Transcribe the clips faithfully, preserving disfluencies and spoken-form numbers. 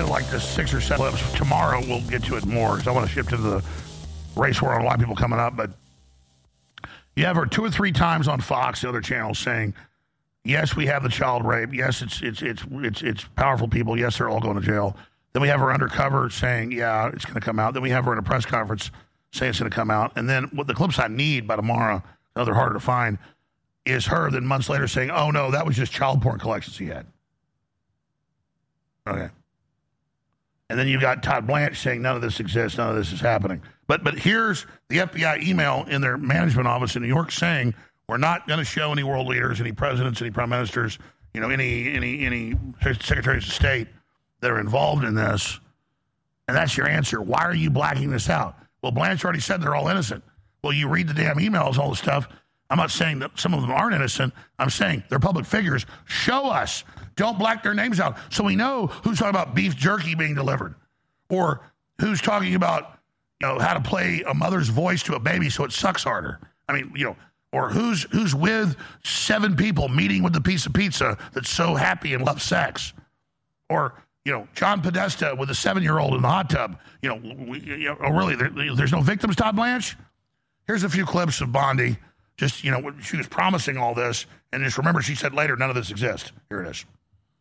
you like the six or seven clips. Tomorrow we'll get to it more because I want to shift to the race war on a lot of people coming up. But you have her two or three times on Fox and other channels saying, yes, we have the child rape. Yes, it's it's it's it's it's powerful people. Yes, they're all going to jail. Then we have her undercover saying, yeah, it's going to come out. Then we have her in a press conference saying it's going to come out. And then what the clips I need by tomorrow, now they're harder to find, is her then months later saying, oh, no, that was just child porn collections he had. Okay. And then you got Todd Blanche saying none of this exists, none of this is happening. But but here's the F B I email in their management office in New York saying we're not going to show any world leaders, any presidents, any prime ministers, you know, any any any secretaries of state that are involved in this. And that's your answer. Why are you blacking this out? Well, Blanche already said they're all innocent. Well, you read the damn emails, all the stuff. I'm not saying that some of them aren't innocent. I'm saying they're public figures. Show us. Don't black their names out so we know who's talking about beef jerky being delivered or who's talking about, you know, how to play a mother's voice to a baby so it sucks harder. I mean, you know, or who's who's with seven people meeting with the piece of pizza that's so happy and loves sex. Or, you know, John Podesta with a seven-year-old in the hot tub. You know, we, you know oh, really, there, there's no victims, Todd Blanche? Here's a few clips of Bondi. Just, you know, she was promising all this. And just remember, she said later, none of this exists. Here it is.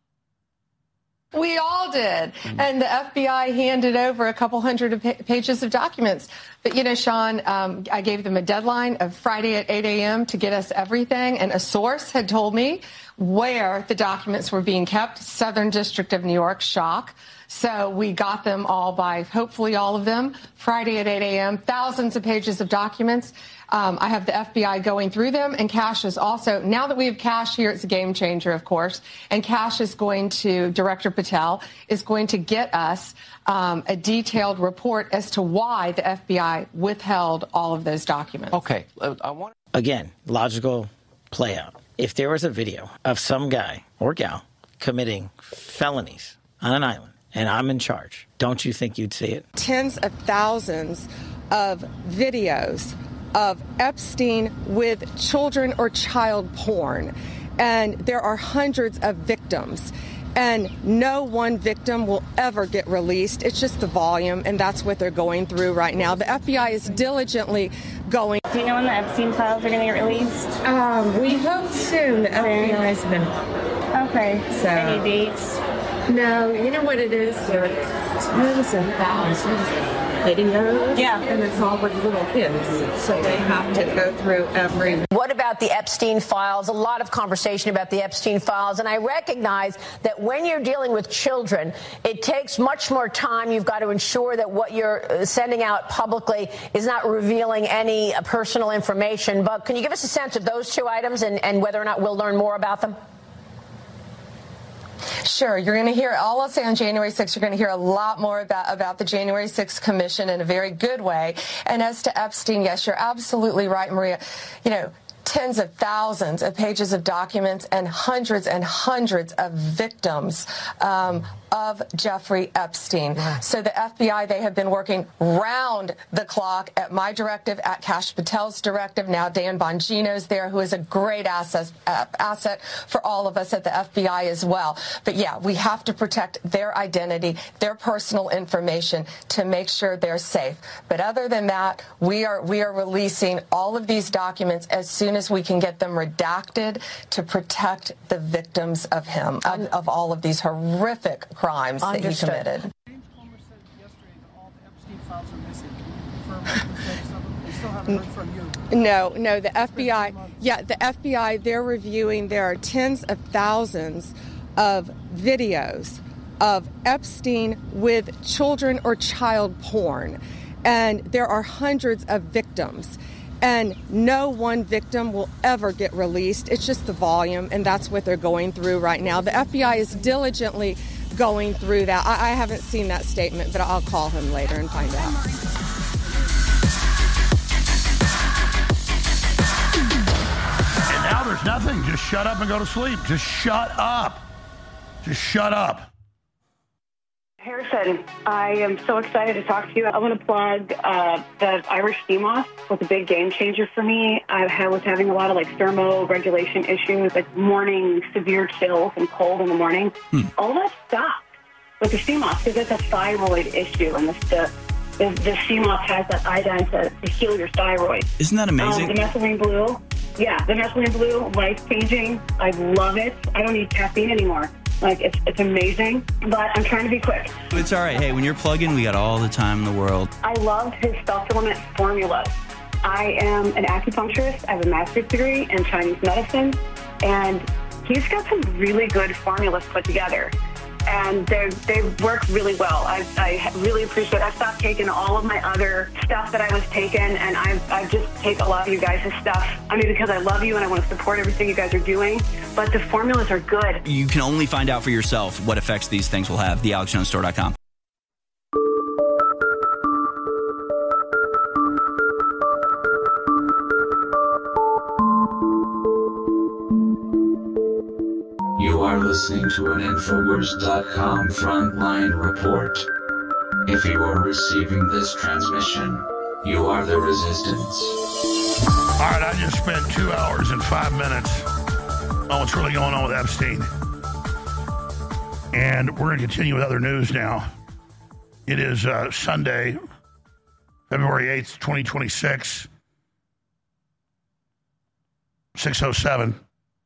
We all did. And the F B I handed over a couple hundred pages of documents. But, you know, Sean, um, I gave them a deadline of Friday at eight a.m. to get us everything. And a source had told me where the documents were being kept. Southern District of New York, shock. So we got them all by, hopefully all of them, Friday at eight a.m., thousands of pages of documents. Um, I have the F B I going through them, and Cash is also, now that we have Cash here, it's a game changer, of course, and Cash is going to, Director Patel, is going to get us um, a detailed report as to why the F B I withheld all of those documents. Okay. I want Again, logical play out. If there was a video of some guy or gal committing felonies on an island, and I'm in charge, don't you think you'd see it? Tens of thousands of videos of Epstein with children or child porn. And there are hundreds of victims. And no one victim will ever get released. It's just the volume, and that's what they're going through right now. The F B I is diligently going. Do you know when the Epstein files are going to get released? Um, we hope soon. The F B I has been. Okay. So. Any dates? No, you know what it is? There are tons of thousands of videos. Yeah. And it's all with little kids. So they have to go through every. What about the Epstein files? A lot of conversation about the Epstein files. And I recognize that when you're dealing with children, it takes much more time. You've got to ensure that what you're sending out publicly is not revealing any personal information. But can you give us a sense of those two items and, and whether or not we'll learn more about them? Sure. You're going to hear, all I'll say on January sixth, you're going to hear a lot more about, about the January sixth Commission in a very good way. And as to Epstein, yes, you're absolutely right, Maria. You know, tens of thousands of pages of documents and hundreds and hundreds of victims um, of Jeffrey Epstein. Wow. So the F B I, they have been working round the clock at my directive, at Kash Patel's directive. Now Dan Bongino's there, who is a great asset, uh, asset for all of us at the F B I as well. But yeah, we have to protect their identity, their personal information to make sure they're safe. But other than that, we are we are releasing all of these documents as soon as we can get them redacted to protect the victims of him, of, of all of these horrific crimes Understood. that he committed. James Comer said yesterday that all the Epstein files are missing. Can you confirm that some of them? We still haven't heard from you. No, no, the F B I, yeah, the F B I, they're reviewing, there are tens of thousands of videos of Epstein with children or child porn. And there are hundreds of victims. And no one victim will ever get released. It's just the volume, and that's what they're going through right now. The F B I is diligently going through that. I, I haven't seen that statement, but I'll call him later and find out. And now there's nothing. Just shut up and go to sleep. Just shut up. Just shut up. Harrison, I am so excited to talk to you. I want to plug uh, the Irish sea moth was a big game changer for me. I was having a lot of like thermoregulation issues, like morning severe chills and cold in the morning. Hmm. All that stopped. with the C M O S because it's a thyroid issue, and the the, the C M O S has that iodine to, to heal your thyroid. Isn't that amazing? Um, the methylene blue, yeah, the methylene blue, life changing. I love it. I don't need caffeine anymore. Like, it's it's amazing, but I'm trying to be quick. It's all right. Hey, when you're plugging, we got all the time in the world. I love his supplement formulas. I am an acupuncturist. I have a master's degree in Chinese medicine, and he's got some really good formulas put together, and they they work really well. I, I really appreciate it. I stopped taking all of my other stuff that I was taking, and I've, I've just take a lot of you guys' stuff. I mean, because I love you and I want to support everything you guys are doing, but the formulas are good. You can only find out for yourself what effects these things will have. the alex jones store dot com. You are listening to an Infowars dot com frontline report. If you are receiving this transmission, you are the resistance. All right, I just spent two hours and five minutes on what's really going on with Epstein. And we're going to continue with other news now. It is uh, Sunday, February eighth, twenty twenty-six, six oh seven.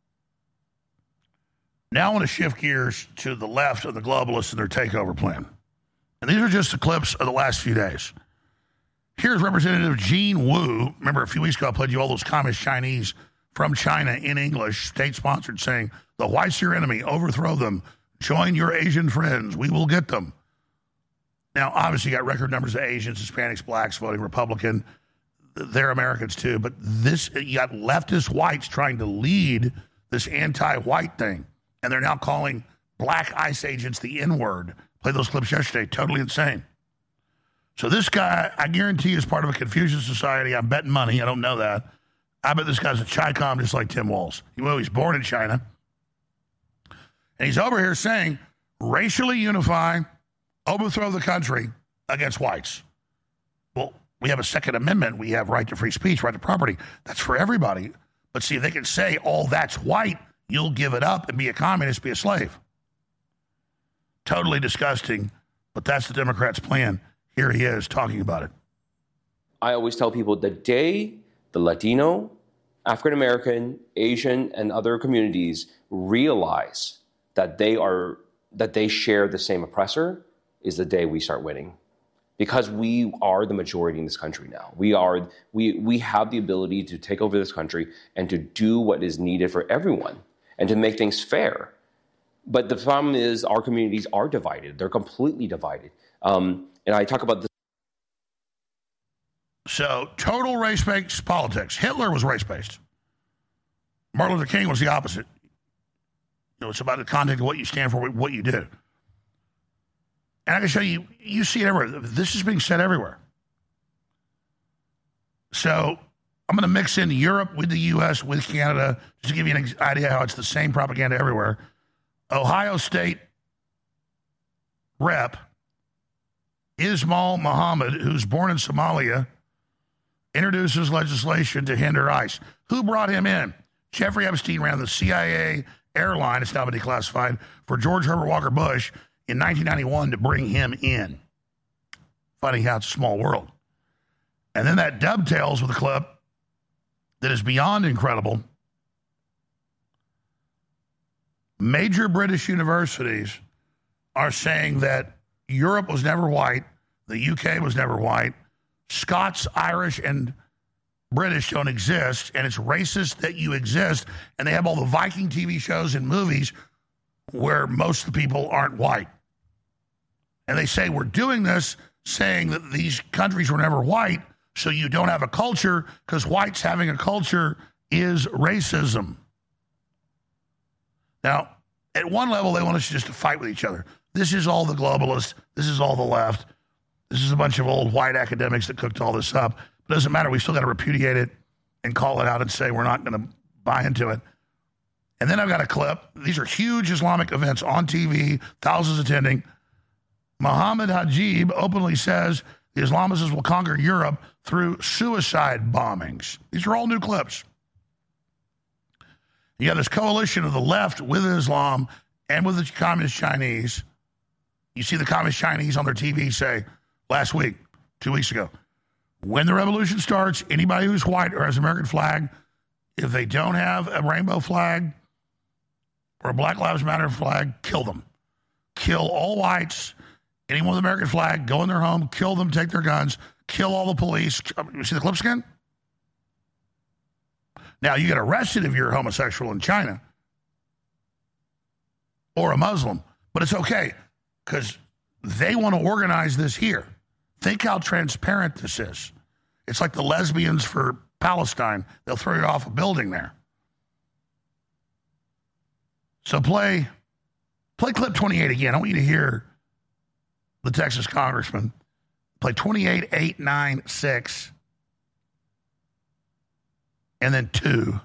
Now I want to shift gears to the left of the globalists and their takeover plan. And these are just the clips of the last few days. Here's Representative Jean Wu. Remember, a few weeks ago I played you all those communist Chinese from China in English, state-sponsored, saying, the whites are your enemy, overthrow them, join your Asian friends, we will get them. Now, obviously, you got record numbers of Asians, Hispanics, blacks voting Republican. They're Americans, too. But this, you got leftist whites trying to lead this anti-white thing. And they're now calling black ICE agents the N-word. Played those clips yesterday. Totally insane. So this guy, I guarantee, is part of a Confucius Society. I'm betting money. I don't know that. I bet this guy's a Chi-Com just like Tim Walz. Well, he's born in China. And he's over here saying, racially unify, overthrow the country against whites. Well, we have a Second Amendment. We have right to free speech, right to property. That's for everybody. But see, if they can say all that's white, you'll give it up and be a communist, be a slave. Totally disgusting, but that's the Democrats' plan. Here he is talking about it. I always tell people the day the Latino, African American, Asian, and other communities realize that they are that they share the same oppressor is the day we start winning. Because we are the majority in this country now. We are we we have the ability to take over this country and to do what is needed for everyone and to make things fair. But the problem is our communities are divided. They're completely divided. Um, and I talk about this. So total race-based politics. Hitler was race-based. Martin Luther King was the opposite. You know, it's about the content of what you stand for, what you do. And I can show you, you see it everywhere. This is being said everywhere. So I'm going to mix in Europe with the U S, with Canada, just to give you an idea how it's the same propaganda everywhere. Ohio State Rep Ismail Muhammad, who's born in Somalia, introduces legislation to hinder ICE. Who brought him in? Jeffrey Epstein ran the C I A airline, it's now been declassified, for George Herbert Walker Bush in nineteen ninety-one to bring him in. Funny how it's a small world. And then that dovetails with a clip that is beyond incredible. Major British universities are saying that Europe was never white, the U K was never white, Scots, Irish, and British don't exist, and it's racist that you exist, and they have all the Viking T V shows and movies where most of the people aren't white. And they say we're doing this saying that these countries were never white, so you don't have a culture, because whites having a culture is racism. Now, at one level, they want us just to fight with each other. This is all the globalists. This is all the left. This is a bunch of old white academics that cooked all this up. It doesn't matter. We still got to repudiate it and call it out and say we're not going to buy into it. And then I've got a clip. These are huge Islamic events on T V, thousands attending. Mohammed Hajib openly says the Islamists will conquer Europe through suicide bombings. These are all new clips. You have this coalition of the left with Islam and with the communist Chinese You see the Communist Chinese on their T V say last week, two weeks ago, when the revolution starts, anybody who's white or has an American flag, if they don't have a rainbow flag or a Black Lives Matter flag, kill them. Kill all whites, anyone with an American flag, go in their home, kill them, take their guns, kill all the police. You see the clip skin? Now, you get arrested if you're homosexual in China or a Muslim, but it's okay because they want to organize this here. Think how transparent this is. It's like the lesbians for Palestine. They'll throw you off a building there. So play, play clip twenty-eight again. I want you to hear the Texas congressman. Play twenty-eight, eight, nine, six, and then two.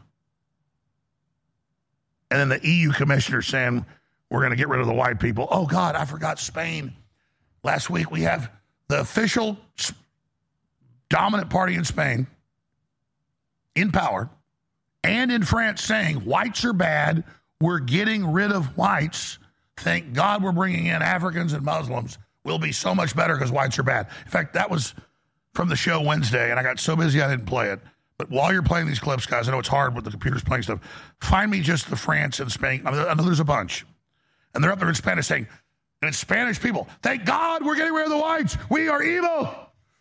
And then the E U commissioner saying, we're going to get rid of the white people. Oh, God, I forgot Spain. Last week we have the official dominant party in Spain in power and in France saying whites are bad. We're getting rid of whites. Thank God we're bringing in Africans and Muslims. We'll be so much better because whites are bad. In fact, that was from the show Wednesday, and I got so busy I didn't play it. But while you're playing these clips, guys, I know it's hard with the computers playing stuff. Find me just the France and Spain. I know there's a bunch. And they're up there in Spanish saying, and it's Spanish people, thank God we're getting rid of the whites. We are evil.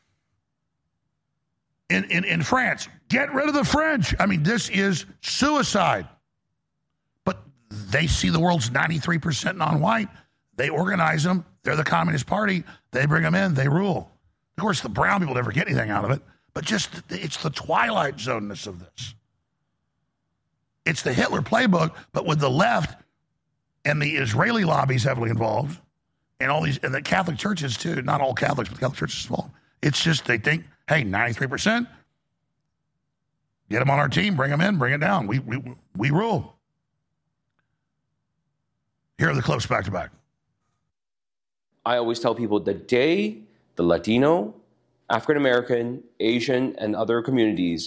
In, in, in France, get rid of the French. I mean, this is suicide. But they see the world's ninety-three percent non-white. They organize them. They're the Communist Party. They bring them in. They rule. Of course, the brown people never get anything out of it. But just, it's the Twilight Zone-ness of this. It's the Hitler playbook, but with the left and the Israeli lobbies heavily involved, and all these, and the Catholic churches too, not all Catholics, but the Catholic churches involved. It's just, they think, hey, ninety-three percent, get them on our team, bring them in, bring it down. We, we, we rule. Here are the clips back to back. I always tell people the day the Latino, African American, Asian, and other communities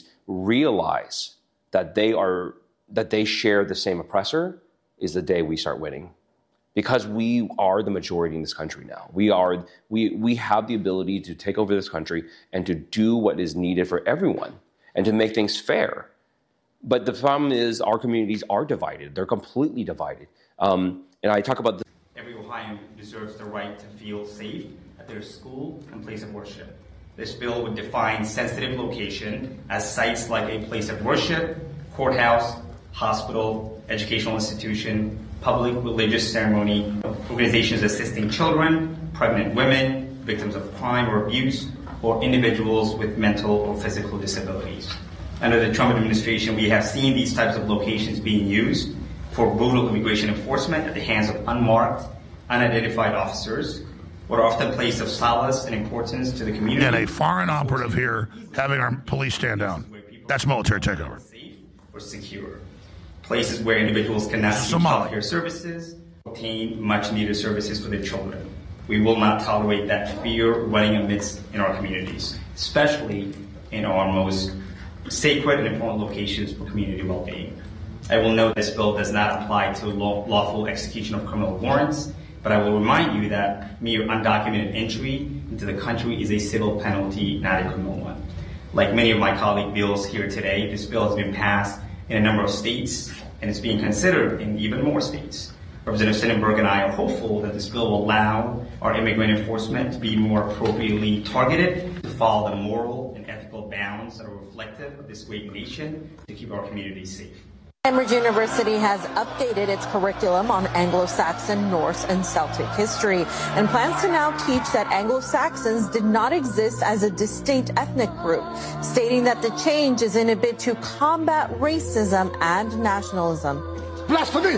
realize that they are, that they share the same oppressor is the day we start winning. Because we are the majority in this country now. We are, we, we have the ability to take over this country and to do what is needed for everyone and to make things fair. But the problem is our communities are divided. They're completely divided. Um, and I talk about this. Every Ohioan deserves the right to feel safe at their school and place of worship. This bill would define sensitive location as sites like a place of worship, courthouse, hospital, educational institution, public religious ceremony, organizations assisting children, pregnant women, victims of crime or abuse, or individuals with mental or physical disabilities. Under the Trump administration, we have seen these types of locations being used for brutal immigration enforcement at the hands of unmarked, unidentified officers, what are often places of solace and importance to the community. And a foreign operative here having our police stand down. That's military takeover. Safe or secure. Places where individuals cannot seek health care services, obtain much needed services for their children. We will not tolerate that fear running amidst in our communities, especially in our most sacred and important locations for community well-being. I will note this bill does not apply to law- lawful execution of criminal warrants, but I will remind you that mere undocumented entry into the country is a civil penalty, not a criminal one. Like many of my colleague bills here today, this bill has been passed in a number of states, and it's being considered in even more states. Representative Sonnenberg and I are hopeful that this bill will allow our immigrant enforcement to be more appropriately targeted, to follow the moral and ethical bounds that are reflective of this great nation, to keep our communities safe. Cambridge University has updated its curriculum on Anglo-Saxon, Norse, and Celtic history and plans to now teach that Anglo-Saxons did not exist as a distinct ethnic group, stating that the change is in a bid to combat racism and nationalism. Blasphemy!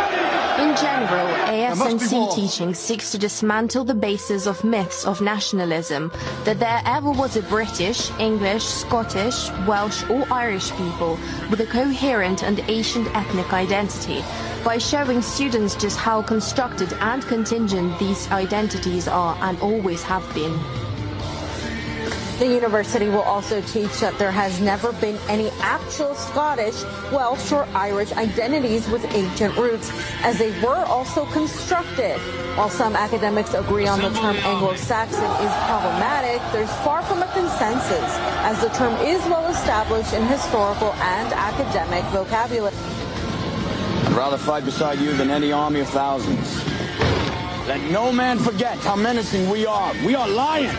In general, A S N C teaching seeks to dismantle the basis of myths of nationalism, that there ever was a British, English, Scottish, Welsh or Irish people with a coherent and ancient ethnic identity, by showing students just how constructed and contingent these identities are and always have been. The university will also teach that there has never been any actual Scottish, Welsh, or Irish identities with ancient roots, as they were also constructed. While some academics agree on the term Anglo-Saxon is problematic, there's far from a consensus, as the term is well established in historical and academic vocabulary. I'd rather fight beside you than any army of thousands. Let no man forget how menacing we are. We are lions.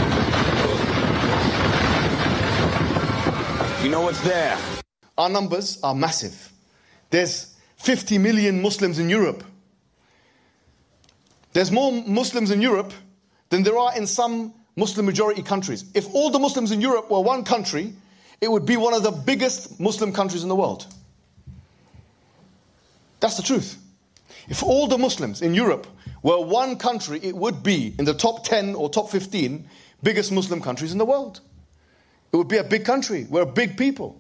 You know what's there? Our numbers are massive. There's fifty million Muslims in Europe. There's more Muslims in Europe than there are in some Muslim majority countries. If all the Muslims in Europe were one country, it would be one of the biggest Muslim countries in the world. That's the truth. If all the Muslims in Europe were one country, it would be in the top ten or top fifteen biggest Muslim countries in the world. It would be a big country. We're a big people.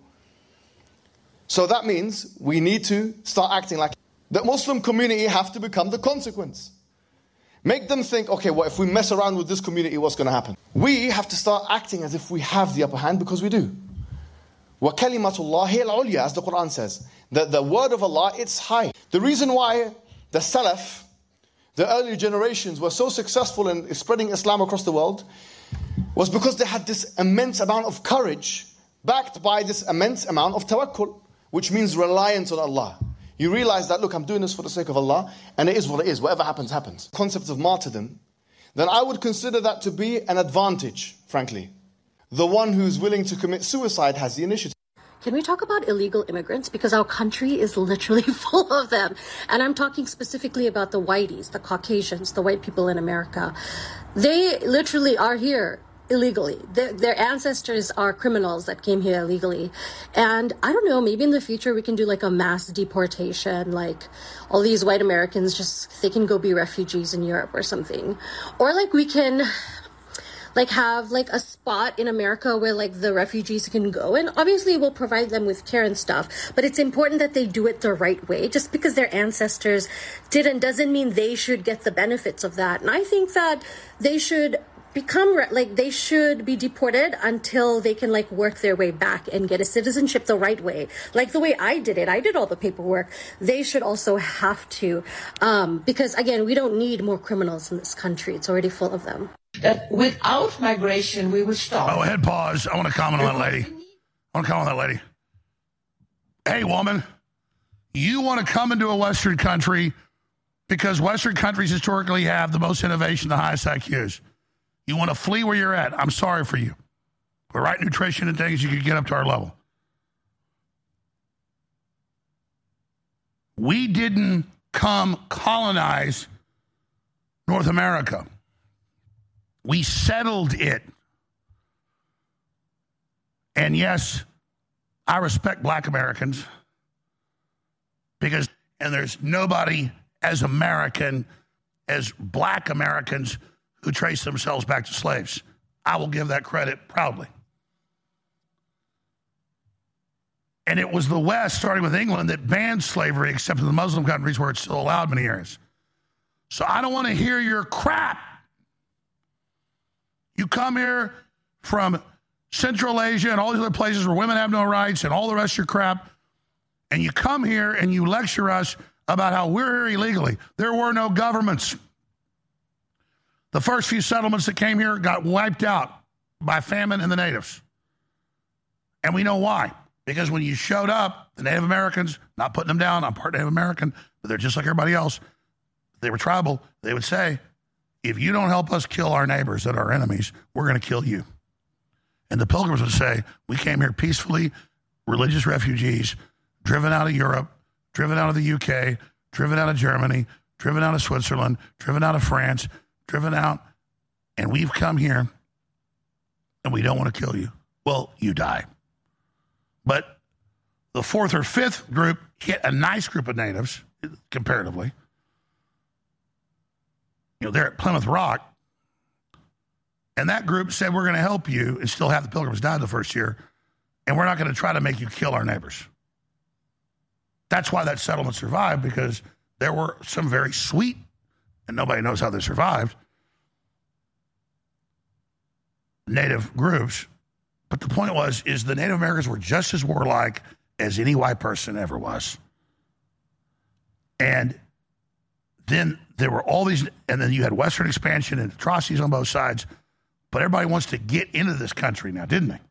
So that means we need to start acting like the Muslim community have to become the consequence. Make them think, okay, well, if we mess around with this community, what's going to happen? We have to start acting as if we have the upper hand, because we do. وَكَلِمَةُ اللَّهِ هِيَ الْعُلْيَا, as the Quran says. The, the word of Allah, it's high. The reason why the Salaf, the early generations, were so successful in spreading Islam across the world was because they had this immense amount of courage backed by this immense amount of tawakkul, which means reliance on Allah. You realize that, look, I'm doing this for the sake of Allah, and it is what it is. Whatever happens, happens. Concept of martyrdom, then I would consider that to be an advantage, frankly. The one who's willing to commit suicide has the initiative. Can we talk about illegal immigrants? Because our country is literally full of them. And I'm talking specifically about the whiteys, the Caucasians, the white people in America. They literally are here illegally. Their, their ancestors are criminals that came here illegally. And I don't know, maybe in the future we can do like a mass deportation, like all these white Americans, just they can go be refugees in Europe or something. Or like we can like have like a spot in America where like the refugees can go, and obviously we'll provide them with care and stuff, but it's important that they do it the right way. Just because their ancestors didn't doesn't mean they should get the benefits of that. And I think that they should become like they should be deported until they can like work their way back and get a citizenship the right way, like the way I did it. I did all the paperwork. They should also have to, um, because again, we don't need more criminals in this country. It's already full of them. That without migration, we would stop. Oh, head pause. I want to comment on that lady. I want to comment on that lady. Hey, woman, you want to come into a Western country because Western countries historically have the most innovation, the highest I Qs. You want to flee where you're at. I'm sorry for you. The right nutrition and things, you could get up to our level. We didn't come colonize North America. We settled it. And yes, I respect black Americans because, and there's nobody as American as black Americans who trace themselves back to slaves. I will give that credit proudly. And it was the West, starting with England, that banned slavery, except in the Muslim countries where it's still allowed in many areas. So I don't want to hear your crap. You come here from Central Asia and all these other places where women have no rights and all the rest of your crap, and you come here and you lecture us about how we're here illegally. There were no governments. The first few settlements that came here got wiped out by famine and the natives. And we know why. Because when you showed up, the Native Americans, not putting them down, I'm part Native American, but they're just like everybody else. They were tribal. They would say, if you don't help us kill our neighbors that are enemies, we're going to kill you. And the Pilgrims would say, we came here peacefully, religious refugees, driven out of Europe, driven out of the U K, driven out of Germany, driven out of Switzerland, driven out of France, driven out, and we've come here, and we don't want to kill you. Well, you die. But the fourth or fifth group hit a nice group of natives, comparatively. You know, they're at Plymouth Rock, and that group said, we're going to help you, and still half the Pilgrims died the first year, and we're not going to try to make you kill our neighbors. That's why that settlement survived, because there were some very sweet, and nobody knows how they survived, native groups. But the point was, is the Native Americans were just as warlike as any white person ever was. And then there were all these, and then you had Western expansion and atrocities on both sides. But everybody wants to get into this country now, didn't they?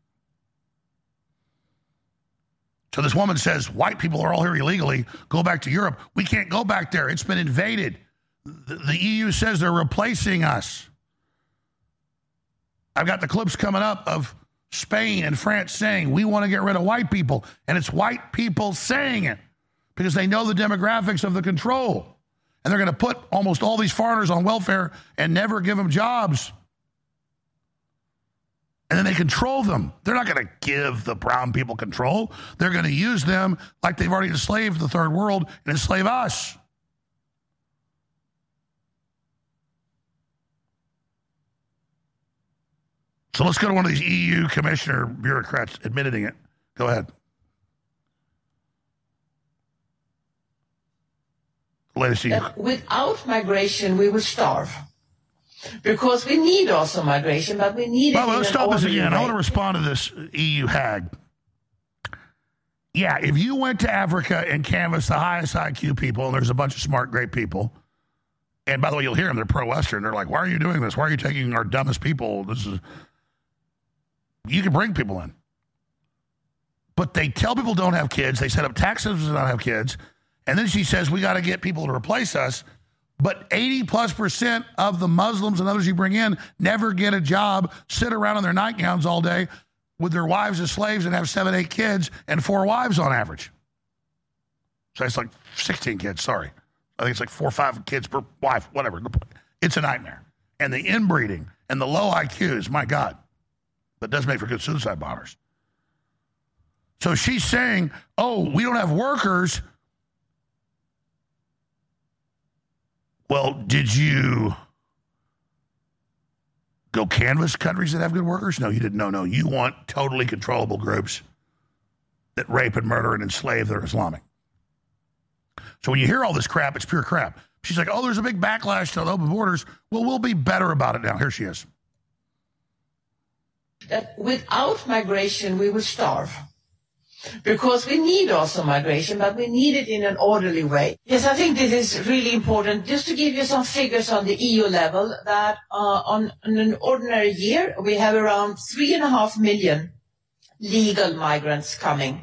So this woman says, white people are all here illegally. Go back to Europe. We can't go back there. It's been invaded. The, the E U says they're replacing us. I've got the clips coming up of Spain and France saying, we want to get rid of white people. And it's white people saying it because they know the demographics of the control. And they're going to put almost all these foreigners on welfare and never give them jobs. And then they control them. They're not going to give the brown people control. They're going to use them like they've already enslaved the third world and enslave us. So let's go to one of these E U commissioner bureaucrats admitting it. Go ahead. Latest E U. Without migration, we will starve. Because we need also migration, but we need it well, in let's an stop this orderly again. way. I want to respond to this E U hag. Yeah, if you went to Africa and canvassed the highest I Q people, and there's a bunch of smart, great people, and by the way, you'll hear them, they're pro-Western. They're like, why are you doing this? Why are you taking our dumbest people? This is... You can bring people in. But they tell people don't have kids. They set up tax systems to not have kids. And then she says, we got to get people to replace us. But eighty plus percent of the Muslims and others you bring in never get a job, sit around in their nightgowns all day with their wives as slaves and have seven, eight kids and four wives on average. So it's like sixteen kids, sorry. I think it's like four or five kids per wife, whatever. It's a nightmare. And the inbreeding and the low I Qs, my God. That does make for good suicide bombers. So she's saying, oh, we don't have workers. Well, did you go canvass countries that have good workers? No, you didn't. No, no. You want totally controllable groups that rape and murder and enslave that are Islamic. So when you hear all this crap, it's pure crap. She's like, oh, there's a big backlash to the open borders. Well, we'll be better about it now. Here she is. That without migration, we will starve. Because we need also migration, but we need it in an orderly way. Yes, I think this is really important. Just to give you some figures on the E U level, that uh, on, on an ordinary year, we have around three and a half million legal migrants coming,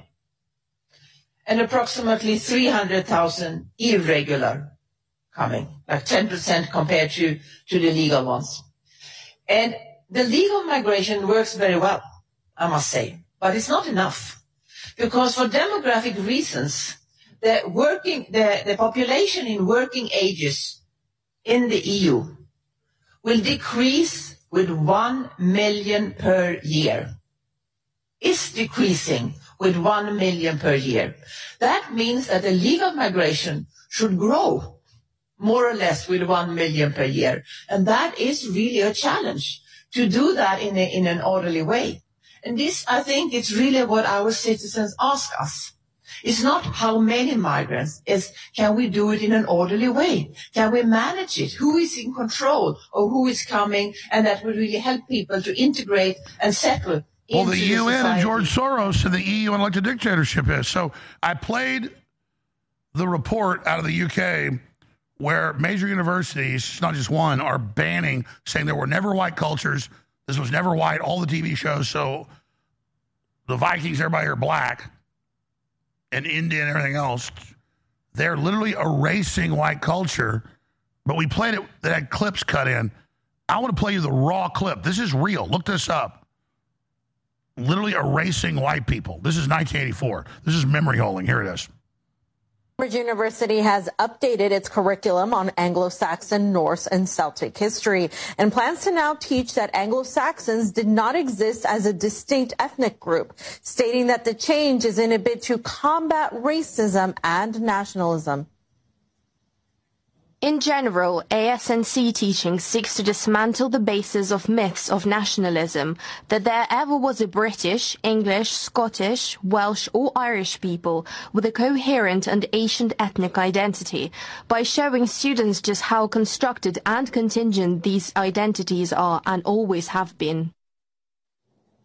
and approximately three hundred thousand irregular coming, like ten percent compared to, to the legal ones. And the legal migration works very well, I must say, but it's not enough. Because for demographic reasons, the working, the, the population in working ages in the E U will decrease with one million per year. Is decreasing with one million per year. That means that the legal migration should grow more or less with one million per year. And that is really a challenge to do that in, a, in an orderly way. And this, I think, is really what our citizens ask us. It's not how many migrants, it's can we do it in an orderly way? Can we manage it? Who is in control of who is coming? And that will really help people to integrate and settle. Well, the U N and George Soros and the E U and elected dictatorship is. So I played the report out of the U K where major universities, not just one, are banning, saying there were never white cultures. This was never white, all the T V shows. So the Vikings, everybody are black, and India and everything else. They're literally erasing white culture. But we played it that had clips cut in. I want to play you the raw clip. This is real. Look this up. Literally erasing white people. This is nineteen eighty-four. This is memory holding. Here it is. Cambridge University has updated its curriculum on Anglo-Saxon, Norse, and Celtic history and plans to now teach that Anglo-Saxons did not exist as a distinct ethnic group, stating that the change is in a bid to combat racism and nationalism. In general, A S N C teaching seeks to dismantle the basis of myths of nationalism, that there ever was a British, English, Scottish, Welsh or Irish people with a coherent and ancient ethnic identity, by showing students just how constructed and contingent these identities are and always have been.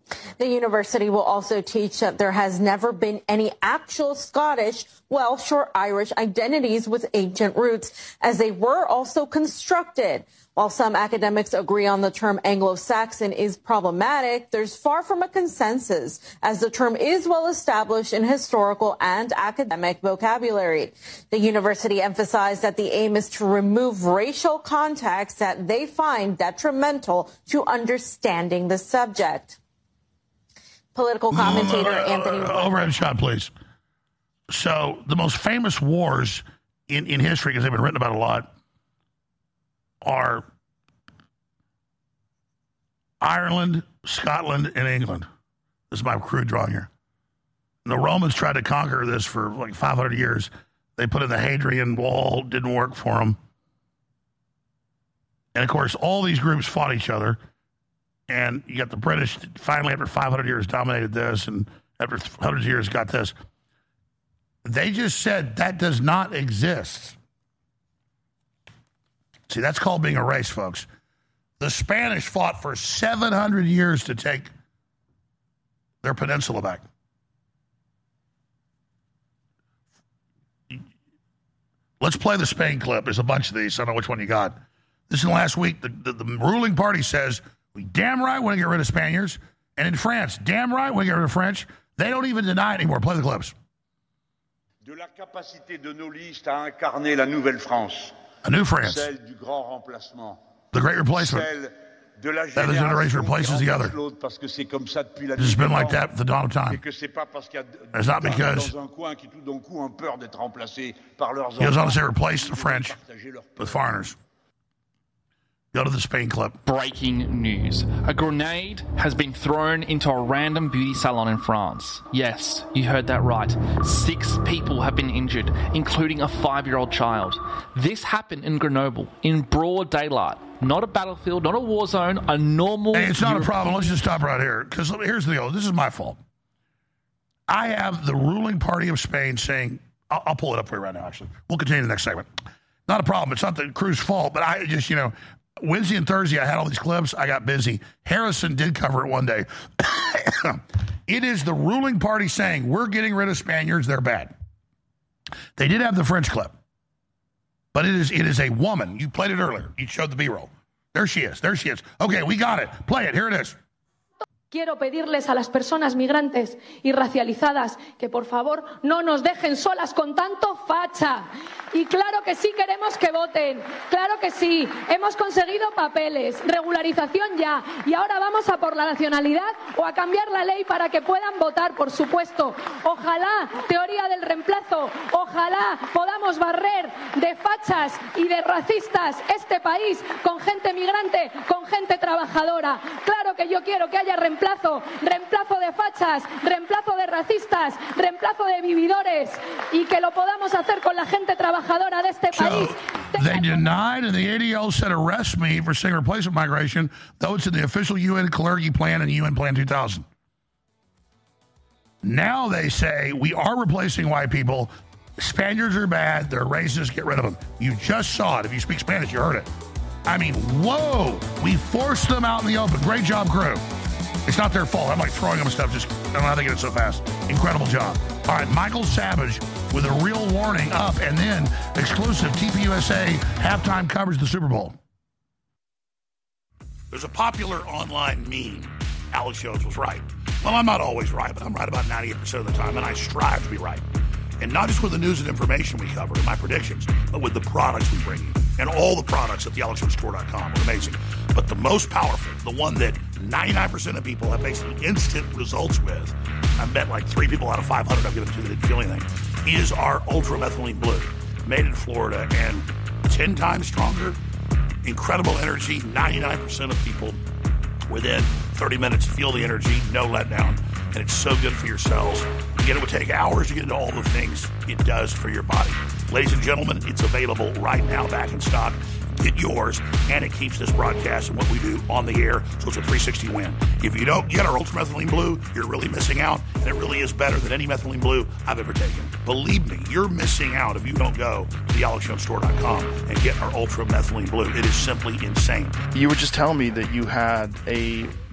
The university will also teach that there has never been any actual Scottish, Welsh, or Irish identities with ancient roots, as they were also constructed. While some academics agree on the term Anglo-Saxon is problematic, there's far from a consensus, as the term is well established in historical and academic vocabulary. The university emphasized that the aim is to remove racial context that they find detrimental to understanding the subject. Political commentator uh, Anthony... Overhead shot, please. So the most famous wars in, in history, because they've been written about a lot, are Ireland, Scotland, and England. This is my crude drawing here. And the Romans tried to conquer this for like five hundred years. They put in the Hadrian Wall, didn't work for them. And, of course, all these groups fought each other. And you got the British, finally, after five hundred years, dominated this, and after hundreds of years, got this. They just said that does not exist. See, that's called being a race, folks. The Spanish fought for seven hundred years to take their peninsula back. Let's play the Spain clip. There's a bunch of these. I don't know which one you got. This is the last week. The, the, the ruling party says, we damn right want to get rid of Spaniards. And in France, damn right want to get rid of French. They don't even deny it anymore. Play the clips. De la capacité de nos listes à incarner la nouvelle France. A new France. Celle du grand remplacement. The great replacement. Celle de la that the generation replaces the other. Parce que c'est comme ça depuis la This has been like that for the dawn of time. Et que c'est pas parce qu'il y a it's not because dans un coin qui tout d'un coup ont peur d'être remplacés par leurs he goes on to say replace the French with foreigners. Go to the Spain clip. Breaking news. A grenade has been thrown into a random beauty salon in France. Yes, you heard that right. Six people have been injured, including a five-year-old child. This happened in Grenoble, in broad daylight. Not a battlefield, not a war zone, a normal... Hey, it's not Europe- a problem. Let's just stop right here. Because here's the deal. This is my fault. I have the ruling party of Spain saying... I'll, I'll pull it up for you right now, actually. We'll continue the next segment. Not a problem. It's not the crew's fault, but I just, you know... Wednesday and Thursday, I had all these clips. I got busy. Harrison did cover it one day. It is the ruling party saying, we're getting rid of Spaniards. They're bad. They did have the French clip. But it is it is a woman. You played it earlier. You showed the B-roll. There she is. There she is. Okay, we got it. Play it. Here it is. Quiero pedirles a las personas migrantes y racializadas que por favor no nos dejen solas con tanto facha. Y claro que sí queremos que voten, claro que sí, hemos conseguido papeles, regularización ya, y ahora vamos a por la nacionalidad o a cambiar la ley para que puedan votar, por supuesto. Ojalá, teoría del reemplazo, ojalá podamos barrer de fachas y de racistas este país con gente migrante, con gente trabajadora. Claro que yo quiero que haya reemplazo. Reemplazo, reemplazo de fachas, reemplazo de racistas, reemplazo de vividores y que lo podamos hacer con la gente trabajadora de este país. So, they denied and the A D L said arrest me for saying replacement migration, though it's in the official U N Kalergi plan and U N Plan two thousand. Now they say we are replacing white people. Spaniards are bad. They're racist. Get rid of them. You just saw it. If you speak Spanish, you heard it. I mean, whoa. We forced them out in the open. Great job, crew. It's not their fault. I'm like throwing them stuff. Just, I don't know how they get it so fast. Incredible job. All right, Michael Savage with a real warning up, and then exclusive T P U S A halftime coverage of the Super Bowl. There's a popular online meme. Alex Jones was right. Well, I'm not always right, but I'm right about ninety-eight percent of the time, and I strive to be right. And not just with the news and information we cover and my predictions, but with the products we bring you. And all the products at the alex jones store dot com are amazing. But the most powerful, the one that ninety-nine percent of people have basically instant results with, I bet like three people out of five hundred I've given to that didn't feel anything, is our Ultra Methylene Blue. Made in Florida and ten times stronger. Incredible energy. ninety-nine percent of people within thirty minutes feel the energy, no letdown. And it's so good for your cells. Again, it would take hours to get into all the things it does for your body. Ladies and gentlemen, it's available right now, back in stock. Get yours, and it keeps this broadcast and what we do on the air, so it's a three sixty win. If you don't get our Ultra Methylene Blue, you're really missing out, and it really is better than any methylene blue I've ever taken. Believe me, you're missing out if you don't go to the alex jones store dot com and get our Ultra Methylene Blue. It is simply insane. You were just telling me that you had a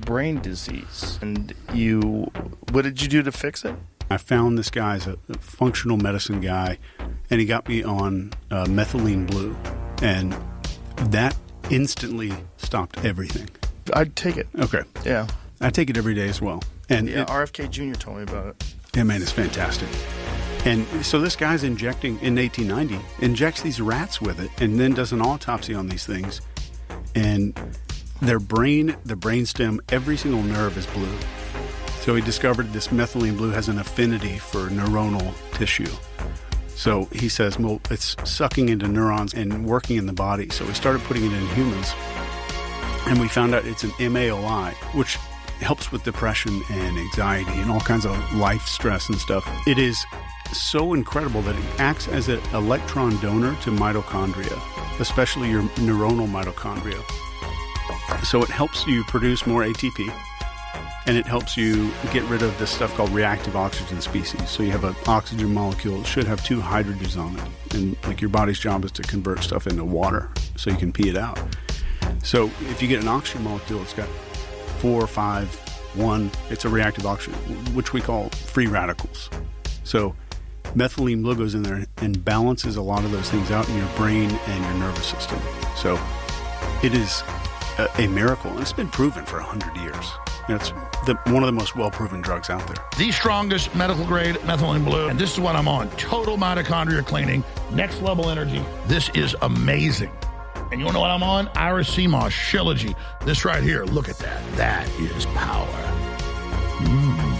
brain disease. And you, what did you do to fix it? I found this guy as a functional medicine guy, and he got me on uh, methylene blue, and that instantly stopped everything. I'd take it. Okay. Yeah. I take it every day as well. And yeah, it, R F K Junior told me about it. Yeah, man, it's fantastic. And so this guy's injecting, in eighteen ninety, injects these rats with it and then does an autopsy on these things. And their brain, the brainstem, every single nerve is blue. So he discovered this methylene blue has an affinity for neuronal tissue. So he says, well, it's sucking into neurons and working in the body. So we started putting it in humans. And we found out it's an M A O I, which helps with depression and anxiety and all kinds of life stress and stuff. It is so incredible that it acts as an electron donor to mitochondria, especially your neuronal mitochondria. So it helps you produce more A T P, and it helps you get rid of this stuff called reactive oxygen species. So you have an oxygen molecule that should have two hydrogens on it, and like your body's job is to convert stuff into water so you can pee it out. So if you get an oxygen molecule, it's got four, five, one, it's a reactive oxygen, which we call free radicals. So methylene blue goes in there and balances a lot of those things out in your brain and your nervous system. So it is a, a miracle, and it's been proven for one hundred years. It's the, one of the most well-proven drugs out there. The strongest medical-grade methylene blue, and this is what I'm on. Total mitochondria cleaning, next-level energy. This is amazing. And you want to know what I'm on? Iris C M O S, Shilajit. This right here, look at that. That is power. Mm.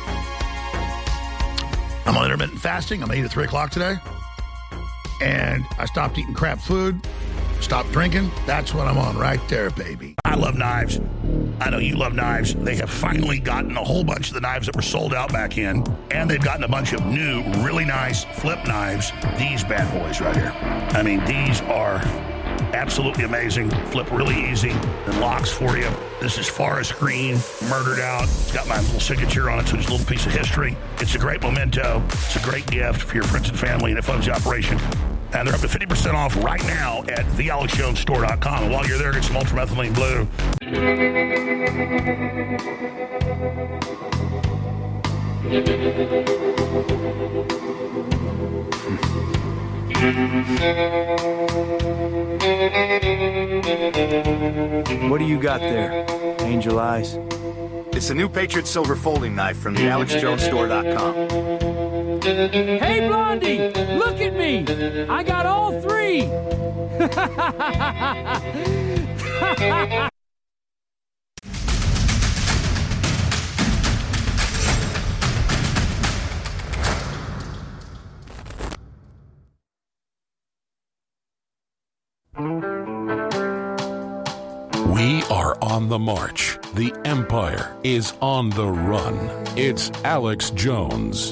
I'm on intermittent fasting. I'm eating at three o'clock today. And I stopped eating crap food, stopped drinking. That's what I'm on right there, baby. I love knives. I know you love knives. They have finally gotten a whole bunch of the knives that were sold out back in, and they've gotten a bunch of new, really nice flip knives. These bad boys right here. I mean, these are absolutely amazing. Flip really easy and locks for you. This is Forest Green, murdered out. It's got my little signature on it, so it's a little piece of history. It's a great memento. It's a great gift for your friends and family, and it funds the operation. And they're up to fifty percent off right now at the alex jones store dot com. And while you're there, get some ultramethylene blue. What do you got there, Angel Eyes? It's a new Patriot Silver folding knife from the alex jones store dot com. Hey, Blondie, look at me. I got all three. We are on the march. The Empire is on the run. It's Alex Jones.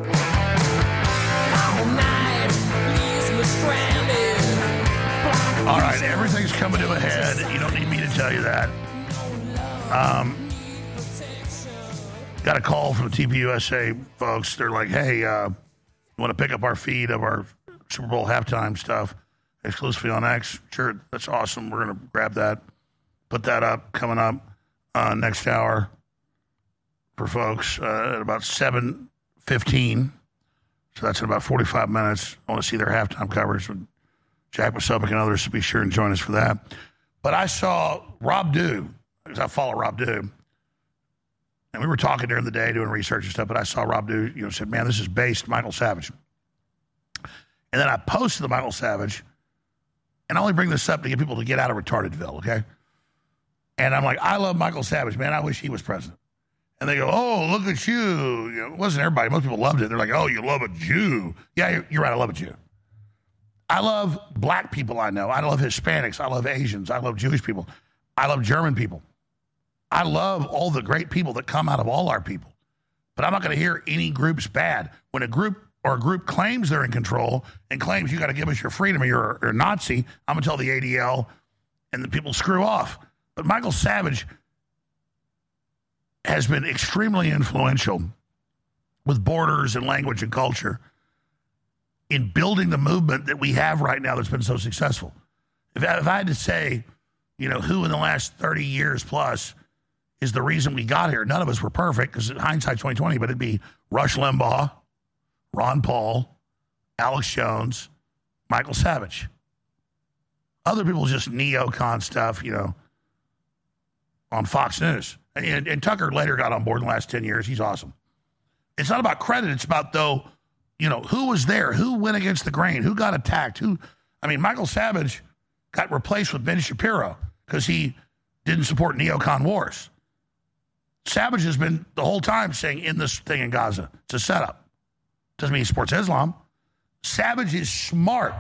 All right, everything's coming to a head. You don't need me to tell you that. Um, got a call from the T P U S A folks. They're like, hey, uh, you want to pick up our feed of our Super Bowl halftime stuff exclusively on X? Sure, that's awesome. We're going to grab that, put that up, coming up uh, next hour for folks uh, at about seven fifteen. So that's in about forty-five minutes. I want to see their halftime coverage with Jack Posobiec and others, so be sure and join us for that. But I saw Rob Dew, because I follow Rob Dew, and we were talking during the day doing research and stuff, but I saw Rob Dew, you know, said, man, this is based Michael Savage. And then I posted the Michael Savage, and I only bring this up to get people to get out of retardedville, okay? And I'm like, I love Michael Savage, man. I wish he was president. And they go, oh, look at you. You know, it wasn't everybody. Most people loved it. They're like, oh, you love a Jew. Yeah, you're, you're right. I love a Jew. I love black people I know. I love Hispanics. I love Asians. I love Jewish people. I love German people. I love all the great people that come out of all our people. But I'm not going to hear any groups bad. When a group or a group claims they're in control and claims you got to give us your freedom or you're, you're a Nazi, I'm going to tell the A D L and the people screw off. But Michael Savage has been extremely influential with borders and language and culture in building the movement that we have right now that's been so successful. If I, if I had to say, you know, who in the last thirty years plus is the reason we got here. None of us were perfect because hindsight's twenty twenty, but it'd be Rush Limbaugh, Ron Paul, Alex Jones, Michael Savage. Other people just neocon stuff, you know, on Fox News. And, and, and Tucker later got on board in the last ten years. He's awesome. It's not about credit. It's about, though, you know, who was there? Who went against the grain? Who got attacked? Who? I mean, Michael Savage got replaced with Ben Shapiro because he didn't support neocon wars. Savage has been the whole time saying in this thing in Gaza, it's a setup. Doesn't mean he supports Islam. Savage is smart.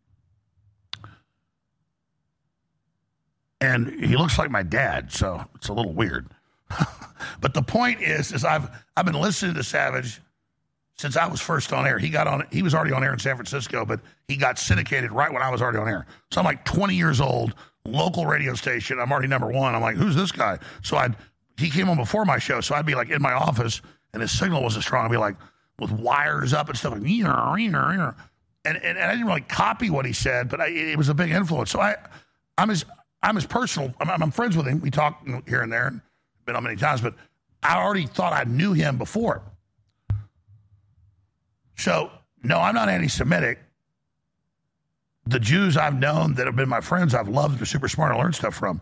And he looks like my dad, so it's a little weird. But the point is, is I've I've been listening to Savage since I was first on air. He got on. He was already on air in San Francisco, but he got syndicated right when I was already on air. So I'm like twenty years old, local radio station. I'm already number one. I'm like, who's this guy? So I he came on before my show, so I'd be like in my office, and his signal wasn't strong. I'd be like with wires up and stuff, like, and, and and I didn't really copy what he said, but I, it was a big influence. So I I'm his. I'm his personal, I'm, I'm friends with him. We talk here and there, and been on many times, but I already thought I knew him before. So, no, I'm not anti-Semitic. The Jews I've known that have been my friends, I've loved, they're super smart, I learned stuff from.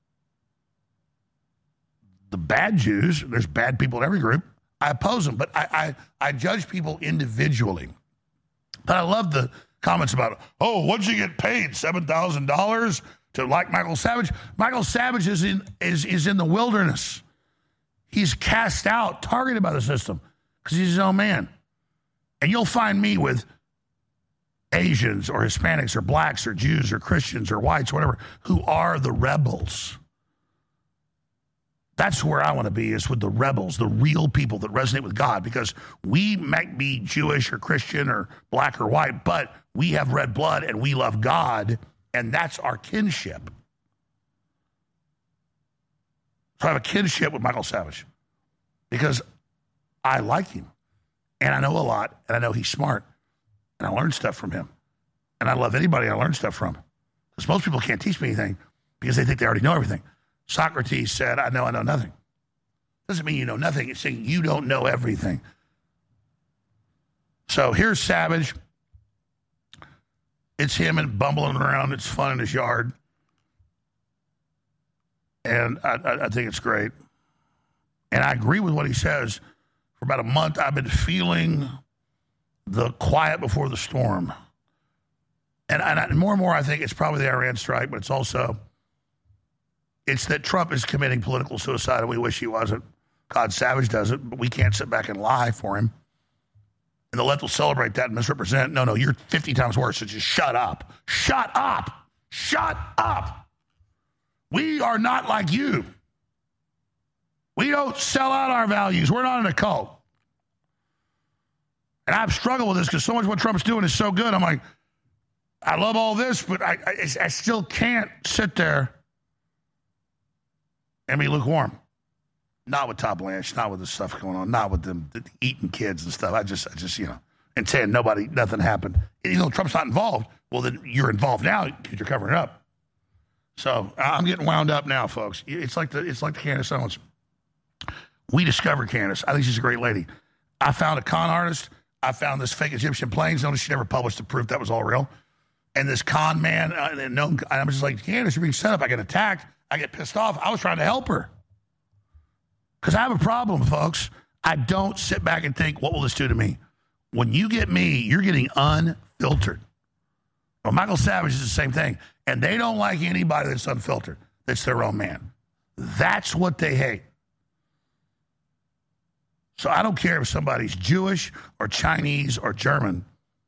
The bad Jews, there's bad people in every group, I oppose them, but I, I, I judge people individually. But I love the comments about, oh, what'd you get paid, seven thousand dollars? To like Michael Savage. Michael Savage is in is is in the wilderness. He's cast out, targeted by the system because he's his own man. And you'll find me with Asians or Hispanics or blacks or Jews or Christians or whites or whatever who are the rebels. That's where I want to be, is with the rebels, the real people that resonate with God, because we might be Jewish or Christian or black or white, but we have red blood and we love God. And that's our kinship. So I have a kinship with Michael Savage because I like him. And I know a lot. And I know he's smart. And I learned stuff from him. And I love anybody I learn stuff from. Because most people can't teach me anything because they think they already know everything. Socrates said, I know I know nothing. Doesn't mean you know nothing. It's saying you don't know everything. So here's Savage. It's him and bumbling around. It's fun in his yard. And I, I, I think it's great. And I agree with what he says. For about a month, I've been feeling the quiet before the storm. And, and, I, and more and more, I think it's probably the Iran strike, but it's also, it's that Trump is committing political suicide, and we wish he wasn't. God, Savage does it, but we can't sit back and lie for him. And the left will celebrate that and misrepresent. No, no, you're fifty times worse, so just shut up. Shut up. Shut up. We are not like you. We don't sell out our values. We're not in a cult. And I've struggled with this because so much what Trump's doing is so good. I'm like, I love all this, but I, I, I still can't sit there and be lukewarm. Not with Todd Blanche, not with the stuff going on, not with them eating kids and stuff. I just, I just, you know, and saying nobody, nothing happened. And, you know, Trump's not involved. Well, then you're involved now because you're covering it up. So I'm getting wound up now, folks. It's like the, it's like the Candace Owens. We discovered Candace. I think she's a great lady. I found a con artist. I found this fake Egyptian planes. Notice she never published the proof that was all real. And this con man, uh, and no, I'm just like, Candace, you're being set up. I get attacked. I get pissed off. I was trying to help her. Because I have a problem, folks. I don't sit back and think, what will this do to me? When you get me, you're getting unfiltered. Well, Michael Savage is the same thing. And they don't like anybody that's unfiltered, that's their own man. That's what they hate. So I don't care if somebody's Jewish or Chinese or German